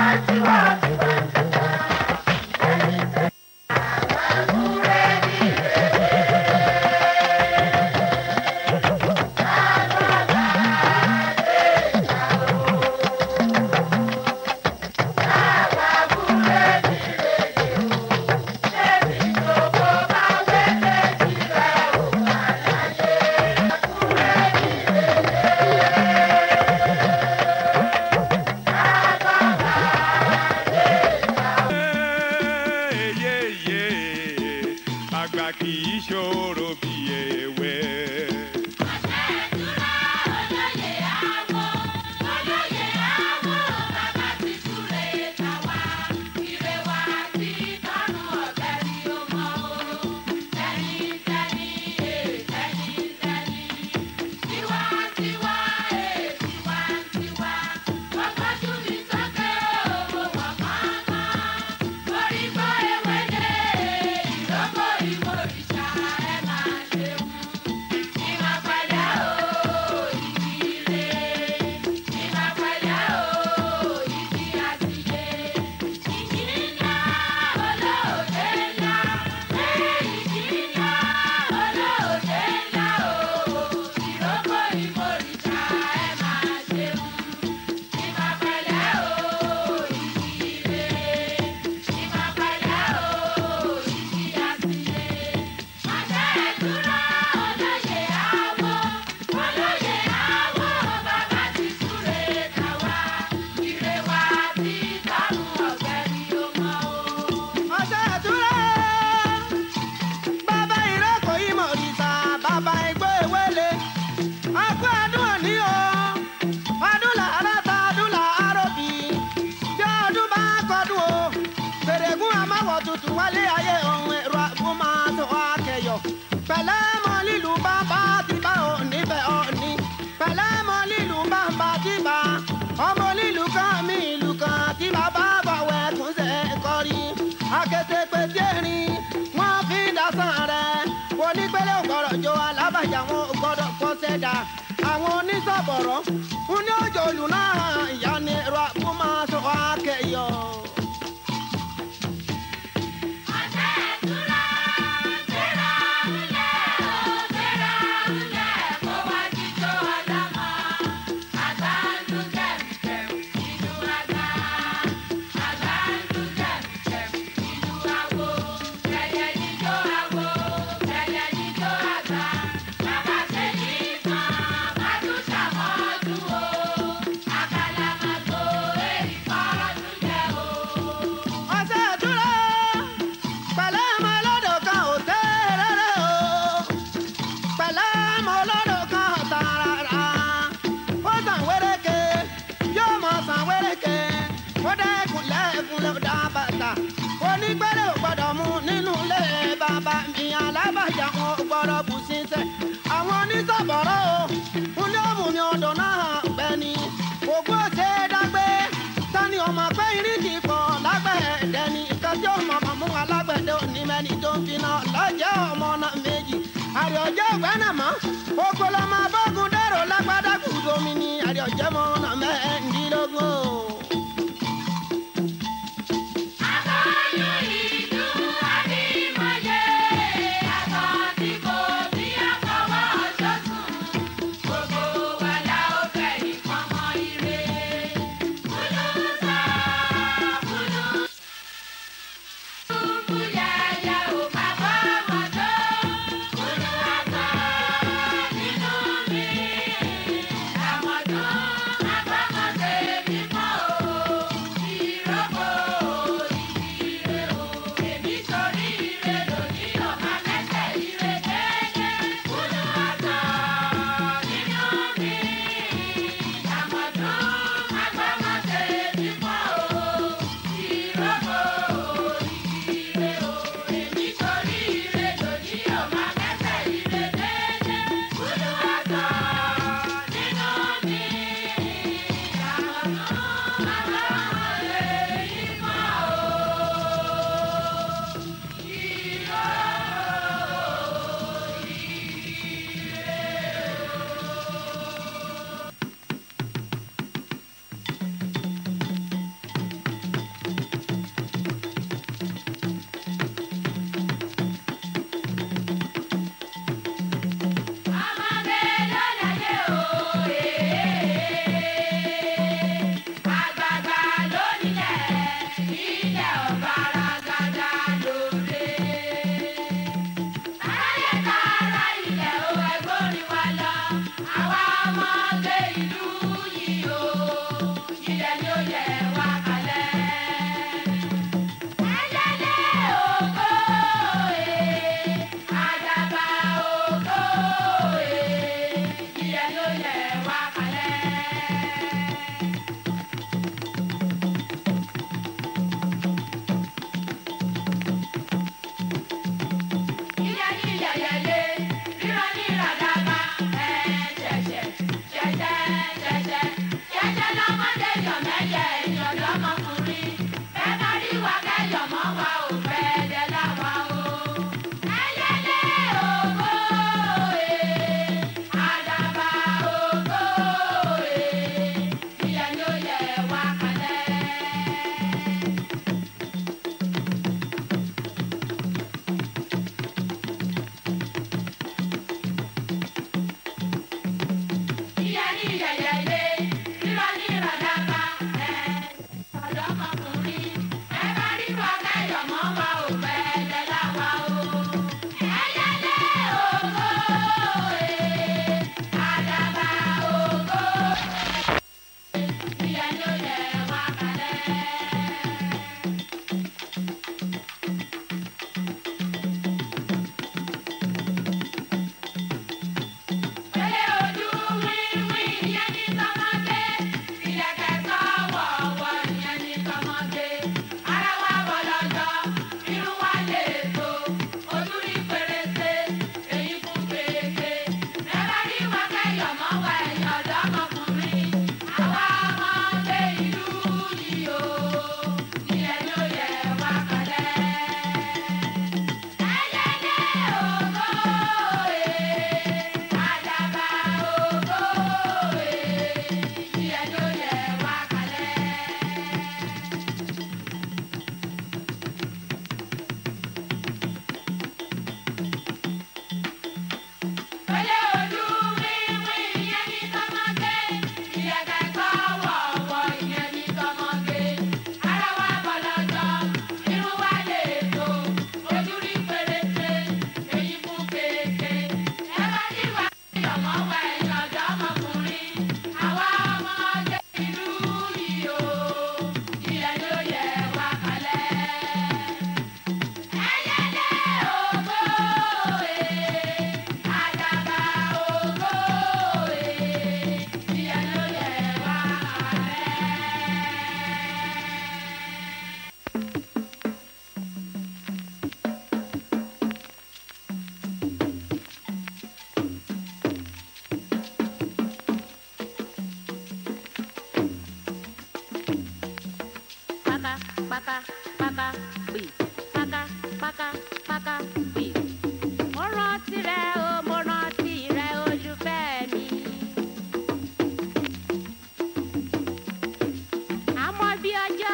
àwọn onísọ̀bọ̀rọ̀ ń ní òjò lù náà ìyá ni ẹ̀rọ àbúmọ̀ṣọ́ akẹ́yọ̀. àwọn onísọ̀bọ̀rọ̀ o ń ní òmùmí ọ̀dọ̀ náà gbẹ̀ni ògbó ṣe dágbé tani ọmọ pé irin kì í pọ̀ lágbẹ̀ẹ́dẹ́ ni ìtọ́jú ọmọ mọ̀mú alágbẹ̀dẹ òní mẹ́ni tó ń finá lọ́jọ́ ọmọ náà méjì àríọ̀jẹ́ ògbẹ́nà mọ́ ògbólọ́mọ bọ́gùn dẹ́rọ lágbádá kùdómi ni àríọ̀jẹ́ mọ́ náà mẹ́ẹ̀ẹ́dínlógún. ọ̀dọ́mọkùnrin bẹ́ẹ̀ bá rí wa kẹ́yọ̀ mọ́ wa ò fẹ́ dẹ́ láwa o. ẹyẹlé ògo àdàbà ògo ìyẹn ló yẹ wá kalẹ̀. ìyẹn ní yẹyẹlé rírọ̀ ní ìrọ̀dàbà ọ̀dọ́mọkùnrin ẹ bá rí wa kẹ́yọ̀ mọ́ wa ò fẹ́ dẹ́ láwa o. ẹyẹlé ògo àdàbà ògo ìyẹn ló yẹ wá kalẹ̀. Pẹ̀lẹ́ ojú wíwí ìyẹn ní tọmọdé, ìlẹ̀kẹ̀ sọ́wọ́wọ́ ìyẹn ní tọmọdé. Ara wa bọ̀ lọ́jọ́, irun wa lè tó, ojú rí pèrèsé, èyí kún kéèké. Ẹ bá rí wa kẹ́yọ̀ mọ́ wa ẹ̀yìn ọ̀dọ́mọkùnrin, àwa ọmọdé ìlú yìí o, ìyẹn ló yẹ wá kalẹ̀. ẹyẹlé ògo àdàbà ògo ìyẹn ló yẹ wá kalẹ̀. Pẹ̀lẹ́ ojú wíwí ìyẹn ní tọmọdé, ìlẹ̀kẹ̀ sọ́wọ́wọ́ ìyẹn ní tọmọdé. Ara wa bọ̀ lọ́jọ́, irun wa lè tó, ojú rí pèrèsé, èyí kún kéèké. Ẹ bá rí wa kẹ́yọ̀ mọ́ wa ẹ̀yìn ọ̀dọ́mọkùnrin, àwa ọmọdé ìlú yìí o, ìyẹn ló yẹ wá kalẹ̀. ẹyẹlé ògo àdàbà ògo ìyẹn ló yẹ wá Paka, paka, paka, gbì. Paka, paka, paka, gbì. Mo rántí rẹ o, mo rántí rẹ olùfẹ́ mi. Àmọ́ bí ọjọ́,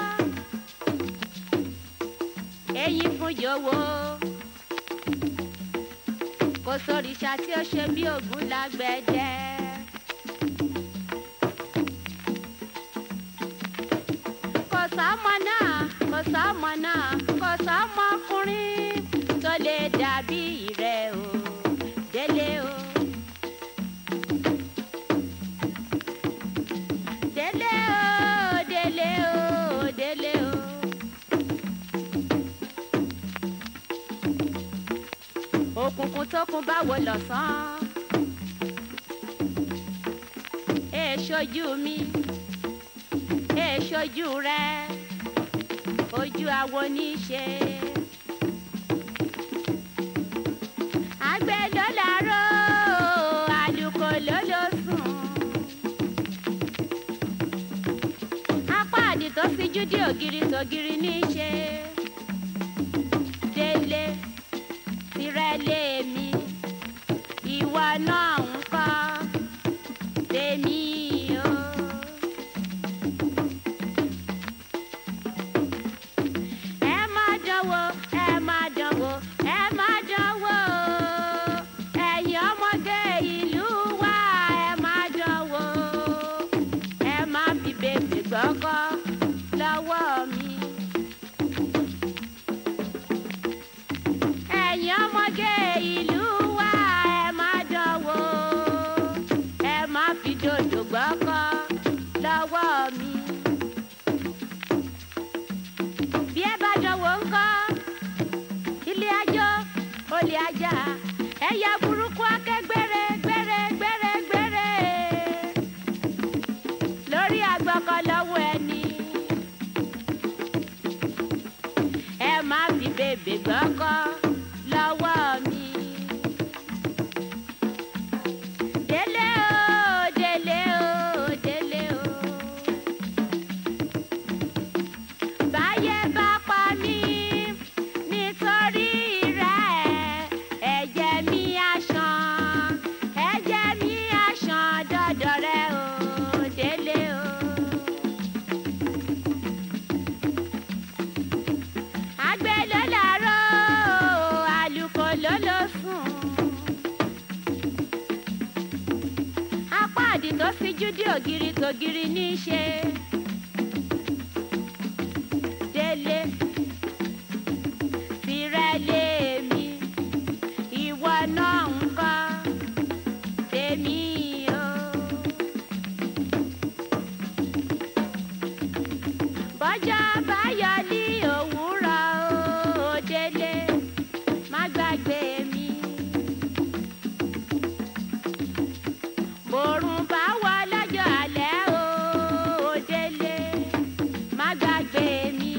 èyí fún jòwó. Kò sóríṣà tí ó ṣe bí ògún lágbẹ̀dẹ. Kò sọ́mọ náà, kò sọ́mọ náà, kò sọ́mọkùnrin tó lè dàbí rẹ o, délé o. Délé o, délé o, délé o. Òkùnkùn tó kún báwo lọ̀sán. Èṣojú mi, èṣojú rẹ, ojú awo ní í ṣe. Àgbẹ̀ ló láró, àlùkò ló ló sùn. Apá àdì tó fijú dé ògiri tògiri ní í ṣe. Délé tirẹ̀ lèmi, ìwọ náà ń kọ́ tèmi o. Ẹ má dánwò, ẹ má dánwò, ẹ má dánwò. Ẹ̀yin ọmọge ìlú wa, ẹ má dánwò. Ẹ má fi bèbè gbọ́kọ́ lọ́wọ́ mi. Ẹ̀yin ọmọge ìlú wa, ẹ má dánwò. Ẹ má fi dòdò gbọ́kọ́ lọ́wọ́ mi. Bí ẹ bá dánwò ńkọ́, ilé ajó, olè ajá, ẹ̀yà burúkú akẹ́gbẹ́rẹ́ gbẹ́rẹ́ gbẹ́rẹ́ gbẹ́rẹ́. Lórí àgbọ̀kọ̀ lọ́wọ́ ẹni. Ẹ má fi bèbè gbọ́kọ́ lọ́wọ́ mi. Délé o, délé o, délé o. fojú dí ògiri tògiri ní í ṣe. Délé tirẹ̀ lèmi, ìwọ náà ń kọ́ tèmi o. Bọ́jọ́ bá yọ ní òwúrọ̀ o, Délé má gbàgbé mi. Bòrùn bá wọ lọ́jọ́ alẹ́ o, Délé má gbàgbé mi.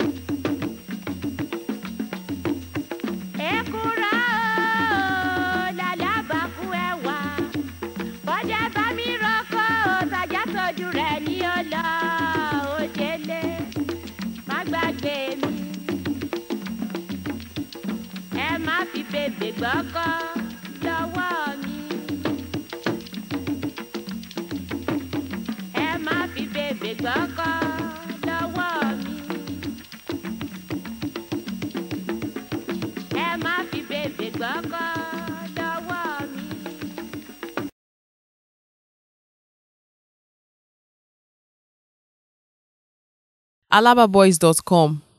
Èkúrọ́ o làlábàkú ẹwà, bọ́dẹ bá mi rọ́kọ̀ o tàjà tójú rẹ̀ ní ọlọ́ o, Délé má gbàgbé mi. Ẹ má fi bèbè gbọ́kọ́ lọ́wọ́ mi. Ẹ má fi bèbè gbọ́kọ́ lọ́wọ́ mi. Ẹ má fi bèbè gbọ́kọ́ lọ́wọ́ mi. alababoys.com